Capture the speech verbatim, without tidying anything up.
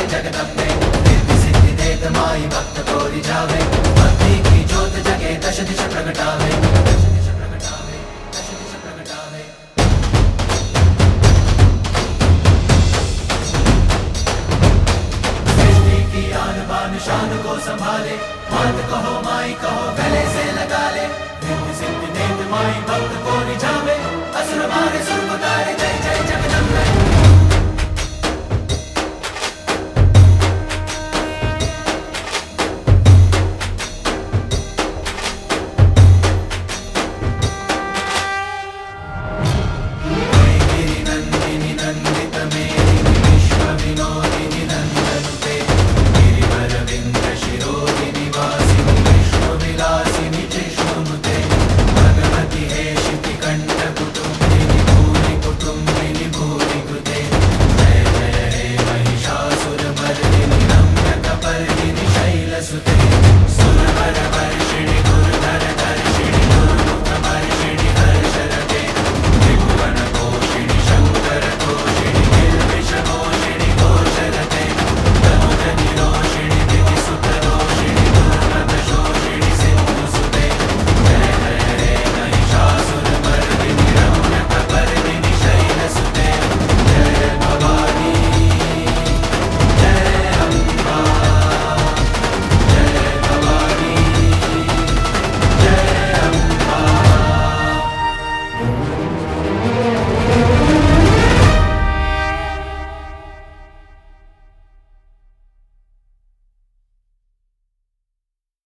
जगदम्बे, रिद्धि सिद्धि देत माई भक्त को रिझावे, भक्ति की ज्योत जगे दश दिश प्रगटावे, दश दिश प्रगटावे, दश दिश प्रगटावे। सृष्टि की आन बान शान को संभाले, मात कहो माई कहो गले से लगा ले, रिद्धि सिद्धि देत माई भक्त को रिझावे, असुर मारे